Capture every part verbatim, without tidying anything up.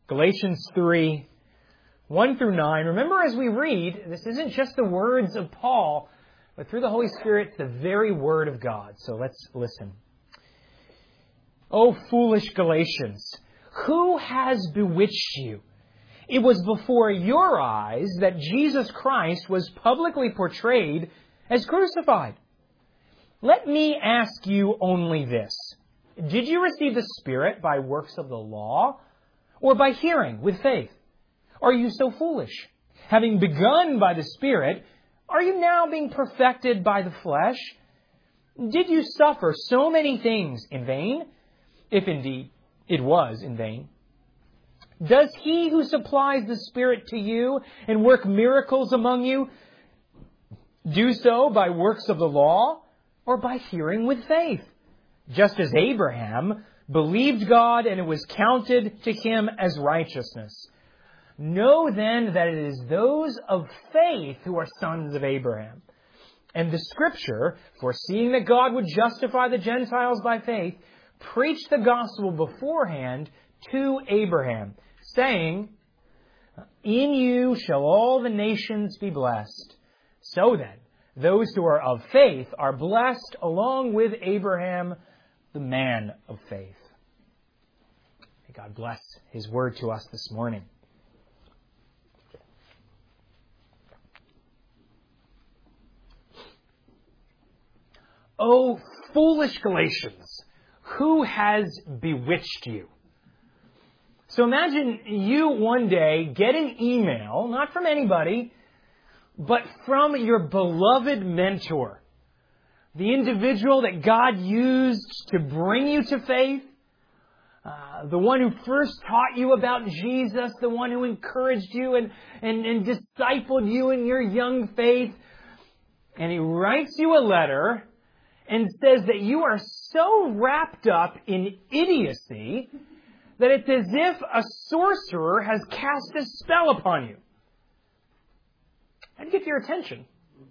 Galatians three, one through nine. Remember, as we read, this isn't just the words of Paul, but through the Holy Spirit, it's the very Word of God. So let's listen. O foolish Galatians, who has bewitched you? It was before your eyes that Jesus Christ was publicly portrayed as crucified. Let me ask you only this. Did you receive the Spirit by works of the law or by hearing with faith? Are you so foolish? Having begun by the Spirit, are you now being perfected by the flesh? Did you suffer so many things in vain? If indeed it was in vain. Does He who supplies the Spirit to you and work miracles among you do so by works of the law or by hearing with faith? Just as Abraham believed God and it was counted to him as righteousness. Know then that it is those of faith who are sons of Abraham. And the Scripture, foreseeing that God would justify the Gentiles by faith, preached the gospel beforehand to Abraham, saying, in you shall all the nations be blessed. So then, those who are of faith are blessed along with Abraham, the man of faith. May God bless His word to us this morning. O foolish Galatians, who has bewitched you? So imagine you one day get an email, not from anybody, but from your beloved mentor. The individual that God used to bring you to faith. Uh, the one who first taught you about Jesus. The one who encouraged you and, and, and discipled you in your young faith. And he writes you a letter and says that you are so wrapped up in idiocy that it's as if a sorcerer has cast a spell upon you. I'd get your attention.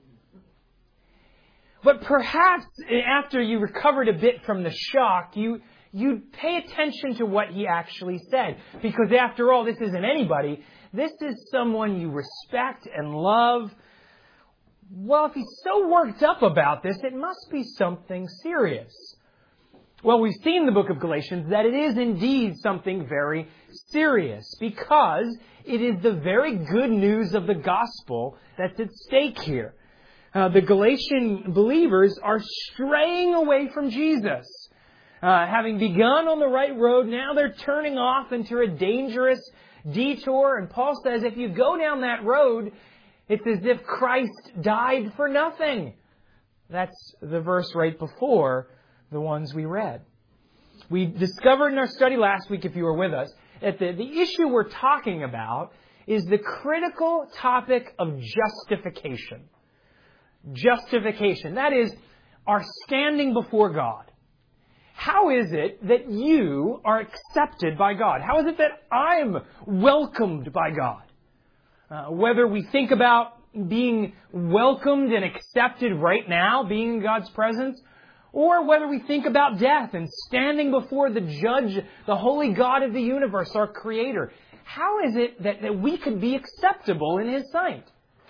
But perhaps after you recovered a bit from the shock, you, you'd pay attention to what he actually said. Because after all, this isn't anybody. This is someone you respect and love. Well, if he's so worked up about this, it must be something serious. Well, we've seen in the book of Galatians that it is indeed something very serious because it is the very good news of the gospel that's at stake here. Uh, the Galatian believers are straying away from Jesus. Uh, having begun on the right road, now they're turning off into a dangerous detour. And Paul says if you go down that road, it's as if Christ died for nothing. That's the verse right before the ones we read. We discovered in our study last week, if you were with us, that the, the issue we're talking about is the critical topic of justification. Justification. That is, our standing before God. How is it that you are accepted by God? How is it that I'm welcomed by God? Uh, whether we think about being welcomed and accepted right now, being in God's presence, or whether we think about death and standing before the judge, the holy God of the universe, our Creator. How is it that, that we could be acceptable in His sight?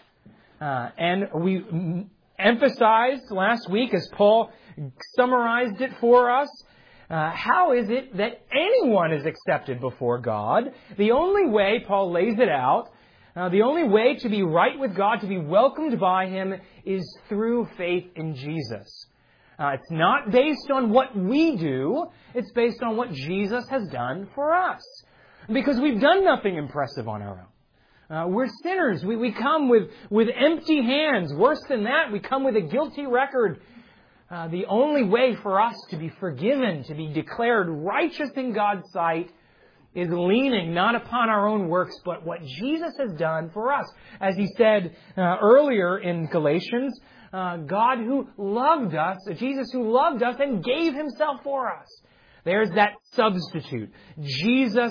Uh, and we emphasized last week, as Paul summarized it for us, uh, how is it that anyone is accepted before God? The only way, Paul lays it out, uh, the only way to be right with God, to be welcomed by Him, is through faith in Jesus. Uh, it's not based on what we do. It's based on what Jesus has done for us. Because we've done nothing impressive on our own. Uh, we're sinners. We, we come with, with empty hands. Worse than that, we come with a guilty record. Uh, the only way for us to be forgiven, to be declared righteous in God's sight, is leaning not upon our own works, but what Jesus has done for us. As he said uh, earlier in Galatians, uh, God who loved us, Jesus who loved us and gave Himself for us. There's that substitute. Jesus,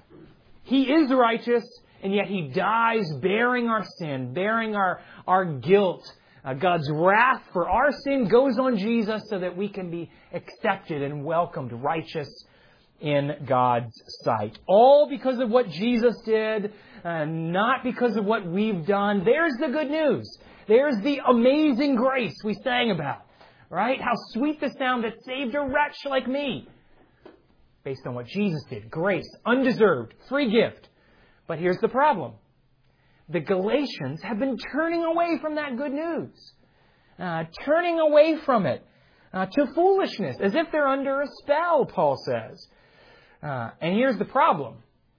He is righteous, and yet He dies bearing our sin, bearing our, our guilt. Uh, God's wrath for our sin goes on Jesus so that we can be accepted and welcomed, righteous in God's sight. All because of what Jesus did, uh, not because of what we've done. There's the good news. There's the amazing grace we sang about. Right? How sweet the sound that saved a wretch like me. Based on what Jesus did. Grace, undeserved, free gift. But here's the problem. The Galatians have been turning away from that good news. Uh, turning away from it uh, to foolishness, as if they're under a spell, Paul says. Uh, and here's the problem.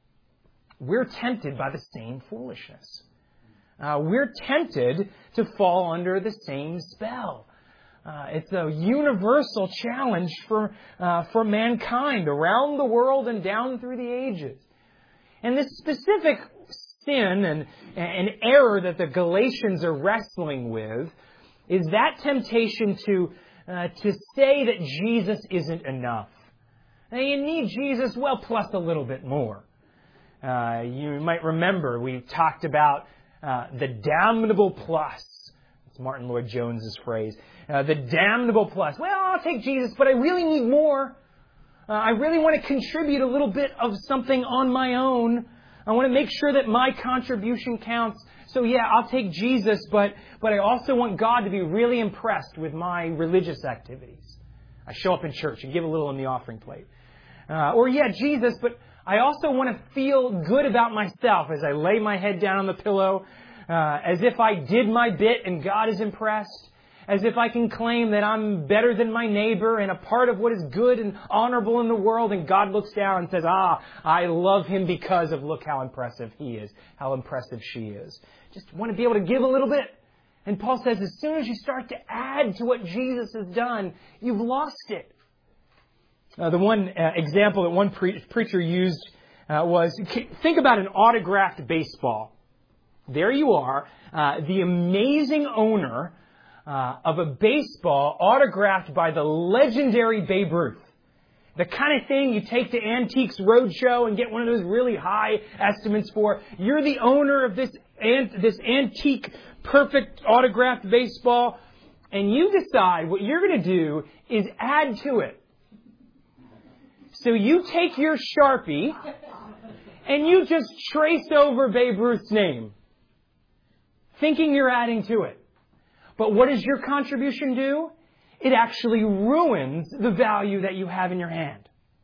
We're tempted by the same foolishness. Uh, we're tempted to fall under the same spell. Uh, it's a universal challenge for uh, for mankind around the world and down through the ages. And this specific sin and, and error that the Galatians are wrestling with is that temptation to uh, to say that Jesus isn't enough. Now, you need Jesus, well, plus a little bit more. Uh, you might remember we talked about uh, the damnable plus. It's Martin Lloyd-Jones's phrase. Uh, the damnable plus. Well, I'll take Jesus, but I really need more. Uh, I really want to contribute a little bit of something on my own. I want to make sure that my contribution counts. So yeah, I'll take Jesus, but, but I also want God to be really impressed with my religious activities. I show up in church and give a little in the offering plate. Uh, or yeah, Jesus, but I also want to feel good about myself as I lay my head down on the pillow, uh, as if I did my bit and God is impressed. As if I can claim that I'm better than my neighbor and a part of what is good and honorable in the world, and God looks down and says, ah, I love him because of look how impressive he is, how impressive she is. Just want to be able to give a little bit. And Paul says as soon as you start to add to what Jesus has done, you've lost it. Uh, the one uh, example that one pre- preacher used uh, was, think about an autographed baseball. There you are, uh, the amazing owner Uh, of a baseball autographed by the legendary Babe Ruth. The kind of thing you take to Antiques Roadshow and get one of those really high estimates for. You're the owner of this ant- this antique, perfect autographed baseball, and you decide what you're going to do is add to it. So you take your Sharpie and you just trace over Babe Ruth's name, thinking you're adding to it. But what does your contribution do? It actually ruins the value that you have in your hand.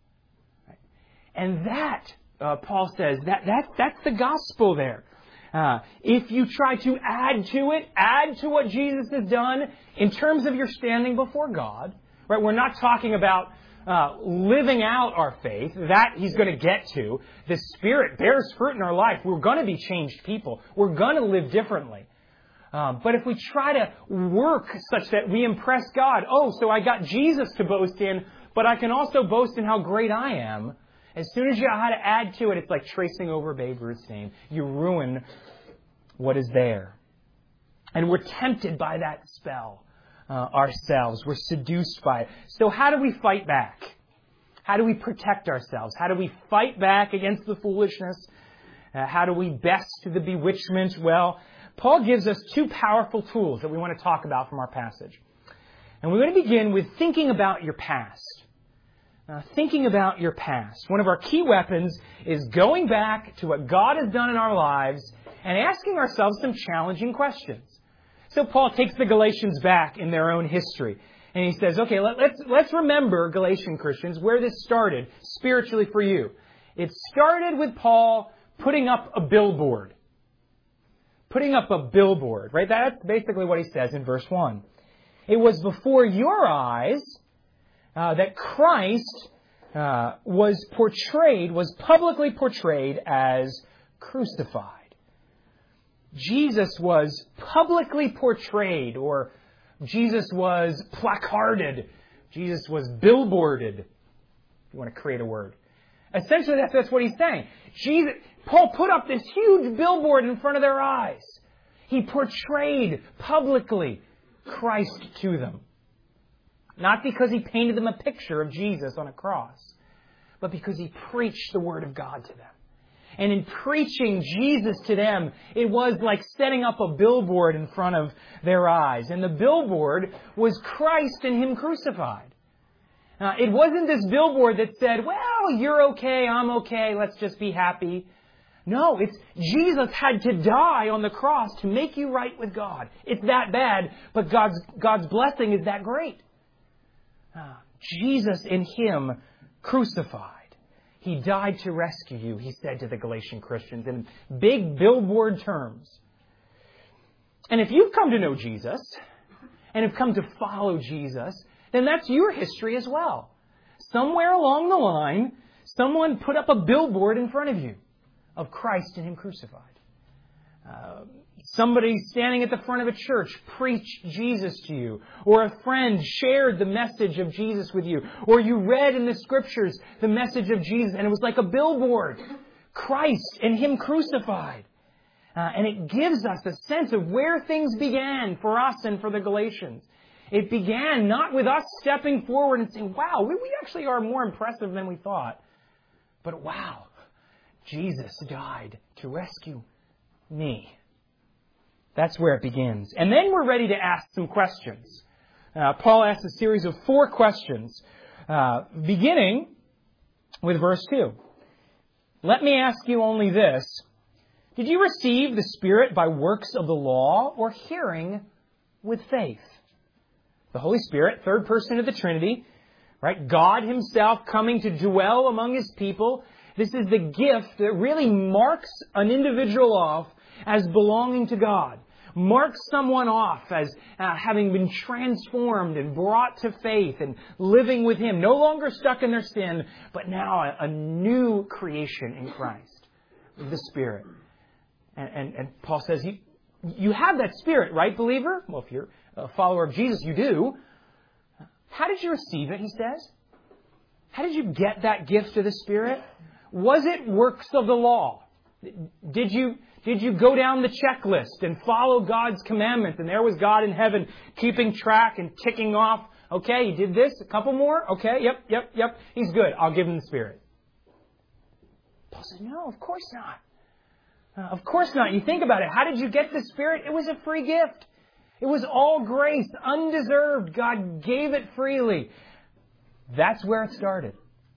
And that, uh, Paul says, that, that that's the gospel there. Uh, if you try to add to it, add to what Jesus has done in terms of your standing before God, right? We're not talking about uh, living out our faith. That he's going to get to. The Spirit bears fruit in our life. We're going to be changed people. We're going to live differently. Um, but if we try to work such that we impress God, oh, so I got Jesus to boast in, but I can also boast in how great I am. As soon as you know how to add to it, it's like tracing over Babe Ruth's name. You ruin what is there. And we're tempted by that spell uh, ourselves. We're seduced by it. So how do we fight back? How do we protect ourselves? How do we fight back against the foolishness? Uh, how do we best the bewitchment? Well, Paul gives us two powerful tools that we want to talk about from our passage. And we're going to begin with thinking about your past. Uh, thinking about your past. One of our key weapons is going back to what God has done in our lives and asking ourselves some challenging questions. So Paul takes the Galatians back in their own history. And he says, okay, let, let's, let's remember, Galatian Christians, where this started spiritually for you. It started with Paul putting up a billboard. Putting up a billboard, right? That's basically what he says in verse one. It was before your eyes uh, that Christ uh, was portrayed, was publicly portrayed as crucified. Jesus was publicly portrayed, or Jesus was placarded. Jesus was billboarded, if you want to create a word. Essentially, that's, that's what he's saying. Jesus, Paul put up this huge billboard in front of their eyes. He portrayed publicly Christ to them. Not because he painted them a picture of Jesus on a cross, but because he preached the Word of God to them. And in preaching Jesus to them, it was like setting up a billboard in front of their eyes. And the billboard was Christ and him crucified. Uh, it wasn't this billboard that said, well, you're okay, I'm okay, let's just be happy. No, it's Jesus had to die on the cross to make you right with God. It's that bad, but God's, God's blessing is that great. Uh, Jesus in Him crucified. He died to rescue you, he said to the Galatian Christians in big billboard terms. And if you've come to know Jesus, and have come to follow Jesus, then that's your history as well. Somewhere along the line, someone put up a billboard in front of you of Christ and Him crucified. Uh, somebody standing at the front of a church preached Jesus to you. Or a friend shared the message of Jesus with you. Or you read in the Scriptures the message of Jesus and it was like a billboard. Christ and Him crucified. Uh, and it gives us a sense of where things began for us and for the Galatians. It began not with us stepping forward and saying, wow, we, we actually are more impressive than we thought. But wow, Jesus died to rescue me. That's where it begins. And then we're ready to ask some questions. Uh, Paul asks a series of four questions, uh, beginning with verse two. Let me ask you only this. Did you receive the Spirit by works of the law or hearing with faith? The Holy Spirit, third person of the Trinity, right? God Himself coming to dwell among His people. This is the gift that really marks an individual off as belonging to God. Marks someone off as uh, having been transformed and brought to faith and living with Him. No longer stuck in their sin, but now a, a new creation in Christ. The Spirit. And, and, and Paul says, you, you have that Spirit, right, believer? Well, if you're a follower of Jesus, you do. How did you receive it, he says? How did you get that gift of the Spirit? Was it works of the law? Did you, did you go down the checklist and follow God's commandments? And there was God in heaven keeping track and ticking off. Okay, you did this, a couple more. Okay, yep, yep, yep. He's good. I'll give him the Spirit. Paul said, no, of course not. Uh, of course not. You think about it. How did you get the Spirit? It was a free gift. It was all grace, undeserved. God gave it freely. That's where it started.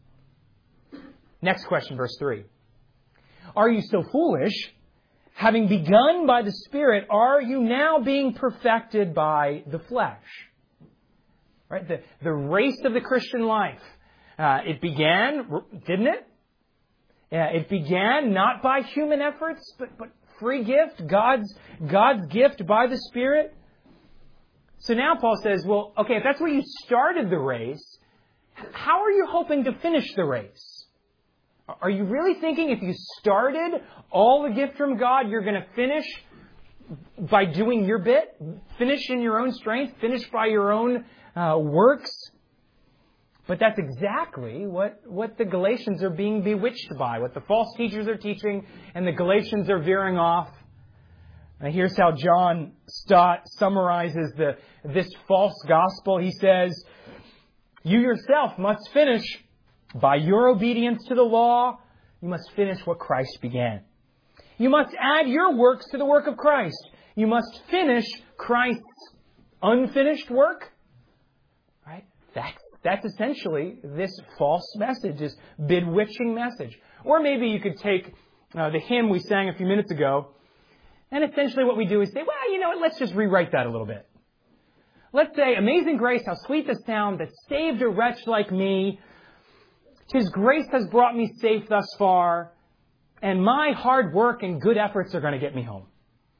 Next question, verse three. Are you so foolish? Having begun by the Spirit, are you now being perfected by the flesh? Right? The, the race of the Christian life. Uh, it began, didn't it? Uh, it began not by human efforts, but, but free gift, God's, God's gift by the Spirit. So now Paul says, well, okay, if that's where you started the race, how are you hoping to finish the race? Are you really thinking if you started all the gift from God, you're going to finish by doing your bit? Finish in your own strength? Finish by your own uh, works? But that's exactly what, what the Galatians are being bewitched by, what the false teachers are teaching, and the Galatians are veering off. And here's how John Stott summarizes the, this false gospel. He says, you yourself must finish by your obedience to the law. You must finish what Christ began. You must add your works to the work of Christ. You must finish Christ's unfinished work. Right? That's, that's essentially this false message, this bewitching message. Or maybe you could take uh, the hymn we sang a few minutes ago, and essentially what we do is say, well, you know what, let's just rewrite that a little bit. Let's say, amazing grace, how sweet the sound that saved a wretch like me. His grace has brought me safe thus far, and my hard work and good efforts are going to get me home.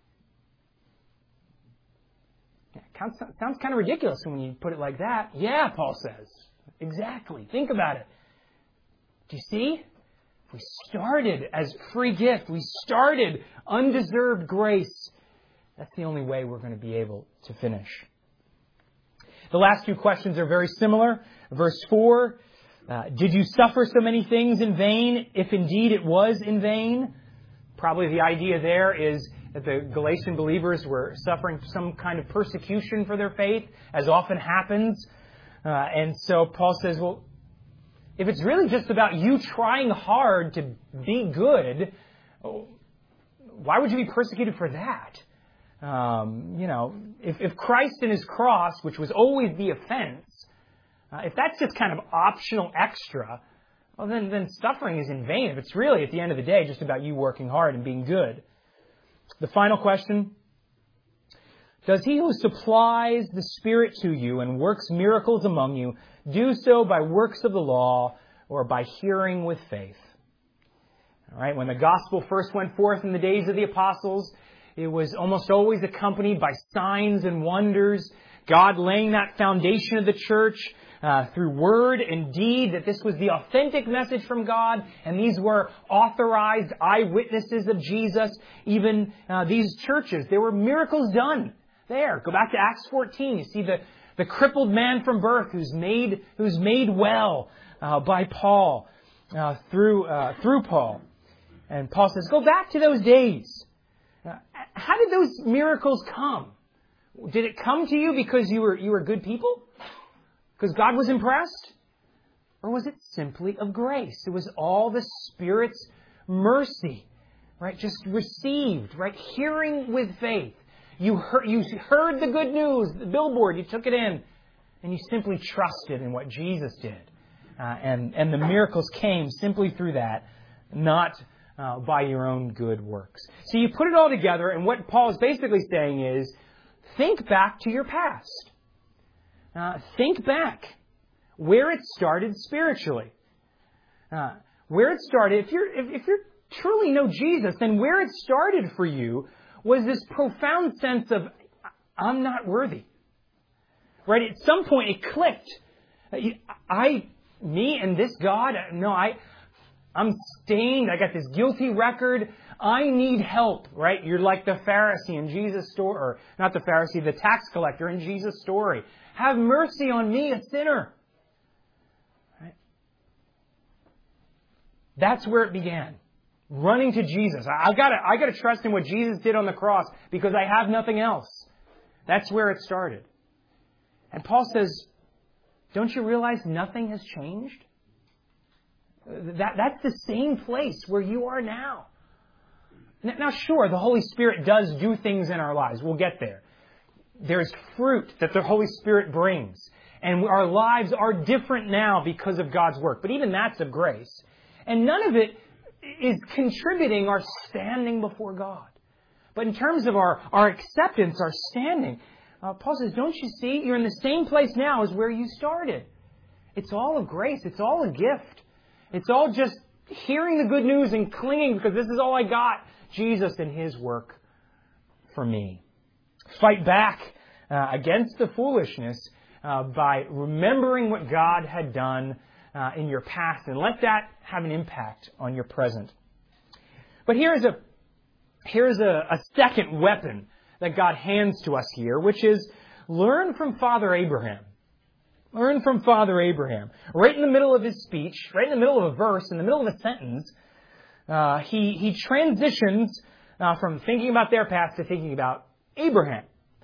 Yeah, sounds, sounds kind of ridiculous when you put it like that. Yeah, Paul says. Exactly. Think about it. Do you see? We started as free gift. We started undeserved grace. That's the only way we're going to be able to finish. The last two questions are very similar. Verse four, uh, did you suffer so many things in vain, if indeed it was in vain? Probably the idea there is that the Galatian believers were suffering some kind of persecution for their faith, as often happens. Uh, and so Paul says, well, if it's really just about you trying hard to be good, why would you be persecuted for that? Um, you know, if, if Christ and His cross, which was always the offense, Uh, if that's just kind of optional extra, well, then, then suffering is in vain. If it's really, at the end of the day, just about you working hard and being good. The final question: does he who supplies the Spirit to you and works miracles among you do so by works of the law or by hearing with faith? All right, when the gospel first went forth in the days of the apostles, it was almost always accompanied by signs and wonders, God laying that foundation of the church uh, through word and deed, that this was the authentic message from God, and these were authorized eyewitnesses of Jesus. Even uh, these churches, there were miracles done there. Go back to Acts fourteen. You see the, the crippled man from birth who's made who's made well uh, by Paul, uh, through uh, through Paul. And Paul says, go back to those days. Uh, how did those miracles come? Did it come to you because you were you were good people? Because God was impressed? Or was it simply of grace? It was all the Spirit's mercy, right? Just received, right? Hearing with faith. You heard, you heard the good news, the billboard, you took it in, and you simply trusted in what Jesus did. Uh, and, and the miracles came simply through that, not uh, by your own good works. So you put it all together, and what Paul is basically saying is, think back to your past. Uh, think back where it started spiritually. Uh, where it started, if you're, if, if you truly know Jesus, then where it started for you was this profound sense of, I'm not worthy. Right? At some point it clicked. I, me and this God, no, I, I'm stained. I got this guilty record. I need help, right? You're like the Pharisee in Jesus' story, or not the Pharisee, the tax collector in Jesus' story. Have mercy on me, a sinner. Right? That's where it began. Running to Jesus. I've got to, I got to trust in what Jesus did on the cross because I have nothing else. That's where it started. And Paul says, don't you realize nothing has changed? That, that's the same place where you are now. Now, sure, the Holy Spirit does do things in our lives. We'll get there. There's fruit that the Holy Spirit brings. And our lives are different now because of God's work. But even that's of grace. And none of it is contributing our standing before God. But in terms of our, our acceptance, our standing, uh, Paul says, don't you see? You're in the same place now as where you started. It's all of grace. It's all a gift. It's all just hearing the good news and clinging because this is all I got. Jesus and His work for me. Fight back uh, against the foolishness uh, by remembering what God had done uh, in your past, and let that have an impact on your present. But here's a here's a, a second weapon that God hands to us here, which is learn from Father Abraham. Learn from Father Abraham. Right in the middle of his speech, right in the middle of a verse, in the middle of a sentence, uh, he he transitions uh, from thinking about their past to thinking about Abraham.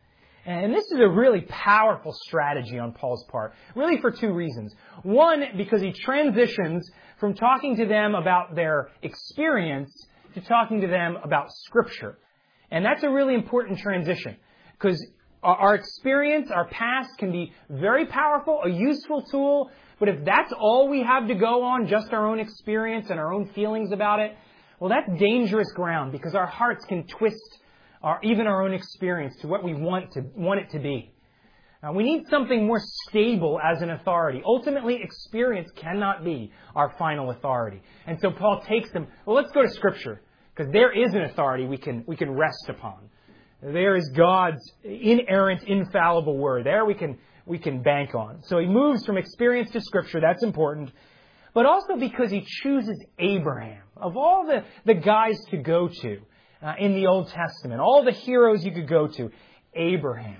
And this is a really powerful strategy on Paul's part, really for two reasons. One, because he transitions from talking to them about their experience to talking to them about Scripture. And that's a really important transition, because our experience, our past can be very powerful, a useful tool, but if that's all we have to go on, just our own experience and our own feelings about it, well, that's dangerous ground, because our hearts can twist our, even our own experience to what we want to want it to be. Now, we need something more stable as an authority. Ultimately, experience cannot be our final authority. And so Paul takes them, well, let's go to Scripture, because there is an authority we can we can rest upon. There is God's inerrant, infallible word. There we can we can bank on. So he moves from experience to Scripture. That's important. But also because he chooses Abraham. Of all the, the guys to go to uh, in the Old Testament, all the heroes you could go to, Abraham.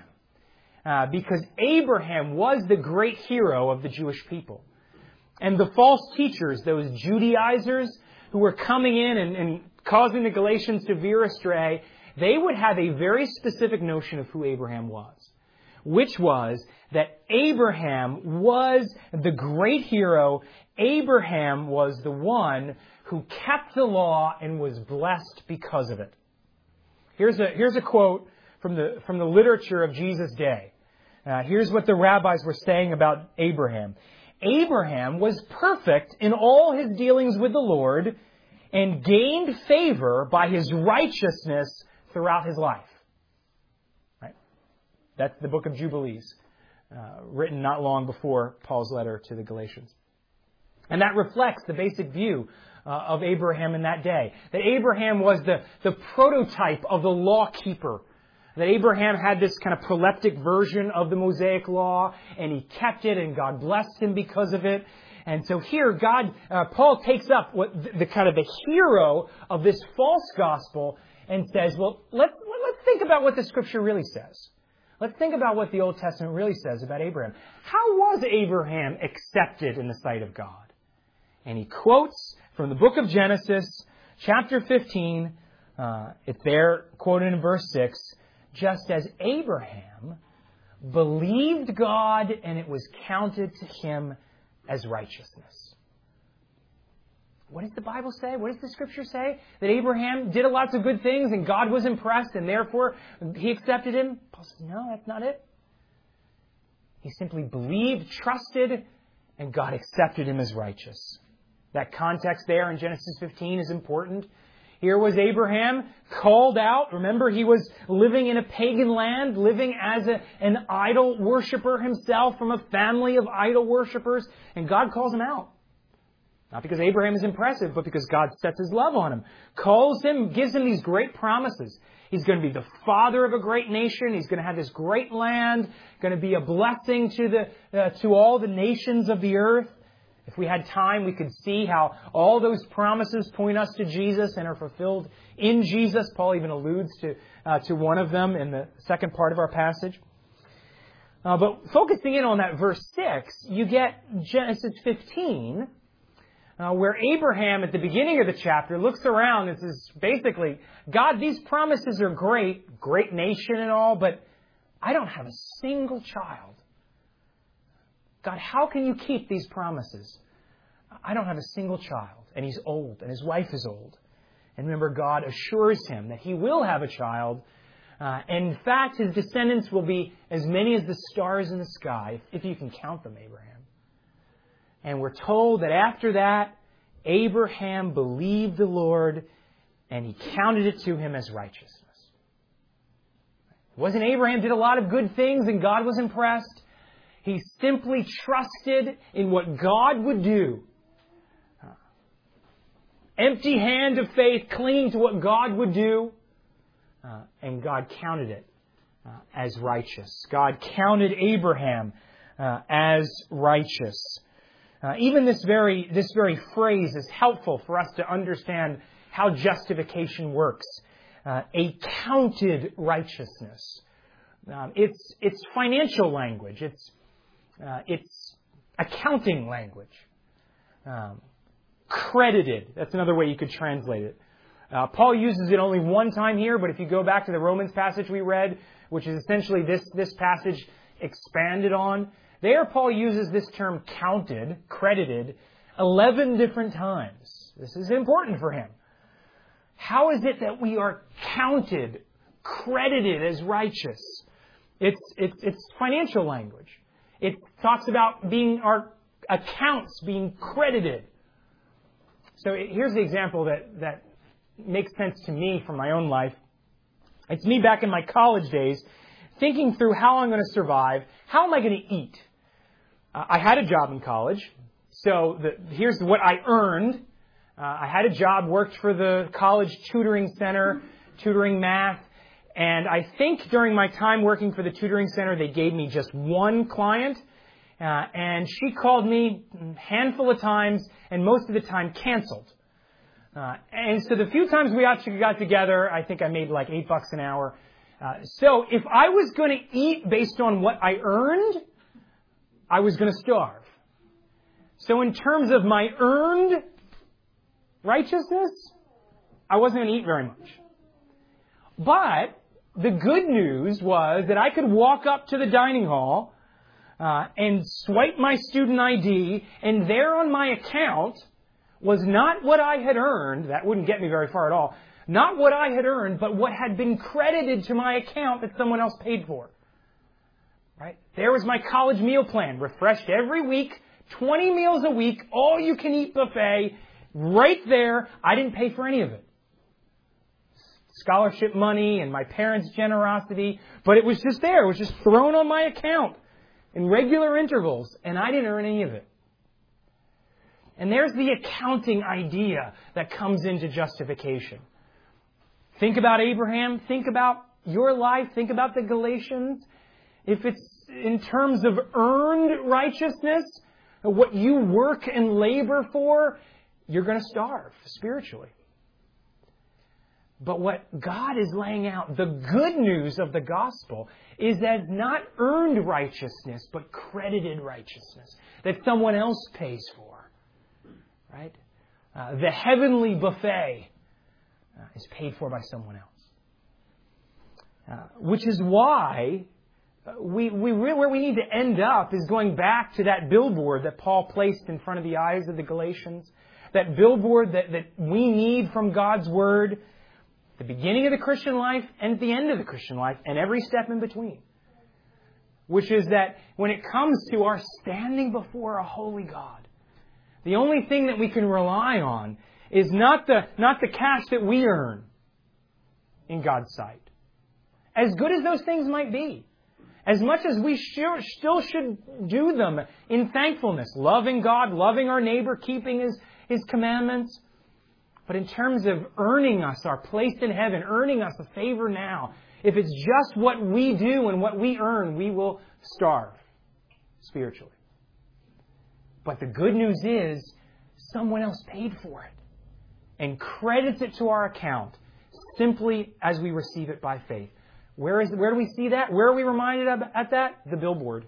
Uh, because Abraham was the great hero of the Jewish people. And the false teachers, those Judaizers who were coming in and, and causing the Galatians to veer astray, they would have a very specific notion of who Abraham was, which was that Abraham was the great hero. Abraham was the one who kept the law and was blessed because of it. Here's a, here's a quote from the, from the literature of Jesus' day. Uh, here's what the rabbis were saying about Abraham. Abraham was perfect in all his dealings with the Lord and gained favor by his righteousness throughout his life. Right? That's the book of Jubilees, uh, written not long before Paul's letter to the Galatians. And that reflects the basic view uh, of Abraham in that day. That Abraham was the, the prototype of the law keeper. That Abraham had this kind of proleptic version of the Mosaic law, and he kept it, and God blessed him because of it. And so here, God, uh, Paul takes up what the, the kind of the hero of this false gospel and says, well, let's, let's think about what the Scripture really says. Let's think about what the Old Testament really says about Abraham. How was Abraham accepted in the sight of God? And he quotes from the book of Genesis, chapter fifteen. Uh, it's there, quoted in verse six. Just as Abraham believed God and it was counted to him as righteousness. What does the Bible say? What does the Scripture say? That Abraham did lots of good things and God was impressed and therefore he accepted him? Paul says, no, that's not it. He simply believed, trusted, and God accepted him as righteous. That context there in Genesis fifteen is important. Here was Abraham called out. Remember, he was living in a pagan land, living as a, an idol worshiper himself from a family of idol worshipers. And God calls him out. Not because Abraham is impressive, but because God sets his love on him. Calls him, gives him these great promises. He's going to be the father of a great nation. He's going to have this great land. Going to be a blessing to the uh, to all the nations of the earth. If we had time, we could see how all those promises point us to Jesus and are fulfilled in Jesus. Paul even alludes to uh, to one of them in the second part of our passage. Uh, but focusing in on that verse six, you get Genesis fifteen, uh, where Abraham at the beginning of the chapter looks around and says, basically, God, these promises are great, great nation and all, but I don't have a single child. God, how can you keep these promises? I don't have a single child, and he's old, and his wife is old. And remember, God assures him that he will have a child. Uh, and in fact, his descendants will be as many as the stars in the sky, if you can count them, Abraham. And we're told that after that, Abraham believed the Lord, and he counted it to him as righteousness. It wasn't Abraham did a lot of good things, and God was impressed. He simply trusted in what God would do. Uh, empty hand of faith, clinging to what God would do. Uh, and God counted it uh, as righteous. God counted Abraham uh, as righteous. Uh, even this very, this very phrase is helpful for us to understand how justification works. Uh, a counted righteousness. Um, it's, it's financial language. It's Uh, it's accounting language. Um, credited. That's another way you could translate it. Uh, Paul uses it only one time here, but if you go back to the Romans passage we read, which is essentially this, this passage expanded on, there Paul uses this term counted, credited, eleven different times. This is important for him. How is it that we are counted, credited as righteous? It's, it's, it's financial language. It talks about being our accounts being credited. So here's the example that, that makes sense to me from my own life. It's me back in my college days thinking through how I'm going to survive. How am I going to eat? Uh, I had a job in college. So the, here's what I earned. Uh, I had a job, worked for the college tutoring center, tutoring math. And I think during my time working for the tutoring center, they gave me just one client. Uh, and she called me a handful of times, and most of the time canceled. Uh, and so the few times we actually got together, I think I made like eight bucks an hour. Uh, so if I was going to eat based on what I earned, I was going to starve. So in terms of my earned righteousness, I wasn't going to eat very much. But the good news was that I could walk up to the dining hall uh, and swipe my student I D, and there on my account was not what I had earned. That wouldn't get me very far at all. Not what I had earned, but what had been credited to my account that someone else paid for. Right? There was my college meal plan, refreshed every week, twenty meals a week, all you can eat buffet, right there. I didn't pay for any of it. Scholarship money and my parents' generosity, but it was just there. It was just thrown on my account in regular intervals, and I didn't earn any of it. And there's the accounting idea that comes into justification. Think about Abraham. Think about your life. Think about the Galatians. If it's in terms of earned righteousness, what you work and labor for, you're going to starve spiritually. But what God is laying out, the good news of the gospel, is that not earned righteousness, but credited righteousness that someone else pays for. Right? Uh, the heavenly buffet uh, is paid for by someone else. Uh, which is why we, we where we need to end up is going back to that billboard that Paul placed in front of the eyes of the Galatians. That billboard that, that we need from God's Word, the beginning of the Christian life and at the end of the Christian life and every step in between. Which is that when it comes to our standing before a holy God, the only thing that we can rely on is not the, not the cash that we earn in God's sight. As good as those things might be, as much as we sure, still should do them in thankfulness, loving God, loving our neighbor, keeping His, His commandments. But in terms of earning us our place in heaven, earning us a favor now, if it's just what we do and what we earn, we will starve spiritually. But the good news is someone else paid for it and credits it to our account simply as we receive it by faith. Where is where do we see that? Where are we reminded of at that? The billboard.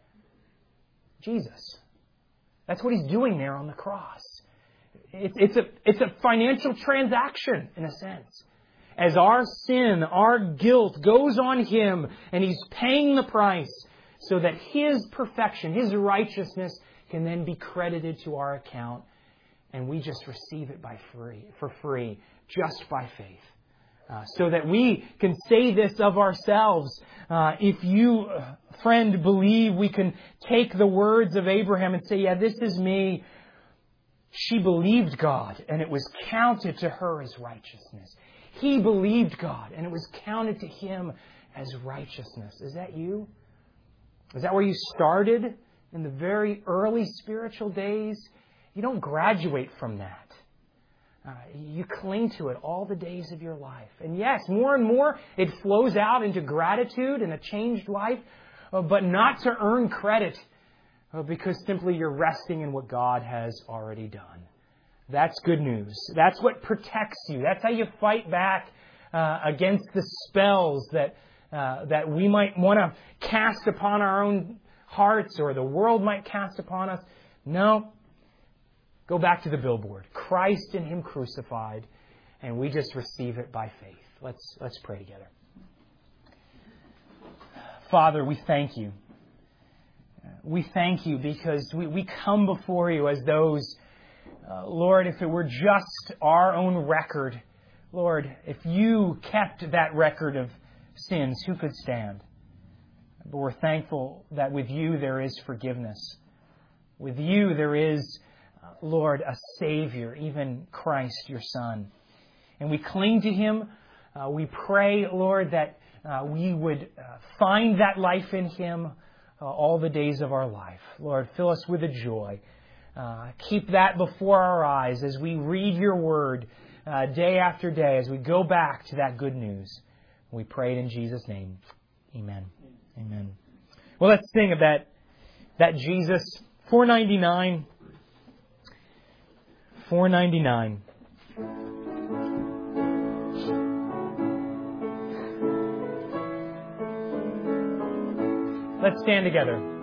Jesus. That's what He's doing there on the cross. It, it's a it's a financial transaction in a sense. As our sin, our guilt goes on Him and He's paying the price so that His perfection, His righteousness can then be credited to our account and we just receive it by free for free just by faith. Uh, so that we can say this of ourselves. Uh, if you, friend, believe, we can take the words of Abraham and say, yeah, this is me. She believed God, and it was counted to her as righteousness. He believed God, and it was counted to him as righteousness. Is that you? Is that where you started in the very early spiritual days? You don't graduate from that. Uh, you cling to it all the days of your life. And yes, more and more it flows out into gratitude and a changed life, uh, but not to earn credit uh, because simply you're resting in what God has already done. That's good news. That's what protects you. That's how you fight back uh, against the spells that uh, that we might want to cast upon our own hearts or the world might cast upon us. No. Go back to the billboard. Christ and Him crucified, and we just receive it by faith. Let's let's pray together. Father, we thank You. We thank You because we, we come before You as those, uh, Lord, if it were just our own record, Lord, if You kept that record of sins, who could stand? But we're thankful that with You there is forgiveness. With You there is, Lord, a Savior, even Christ, Your Son. And we cling to Him. Uh, we pray, Lord, that uh, we would uh, find that life in Him uh, all the days of our life. Lord, fill us with a joy. Uh, keep that before our eyes as we read Your Word uh, day after day, as we go back to that good news. We pray it in Jesus' name. Amen. Amen. Well, let's sing of that, that Jesus. four ninety-nine. four ninety-nine. Let's stand together.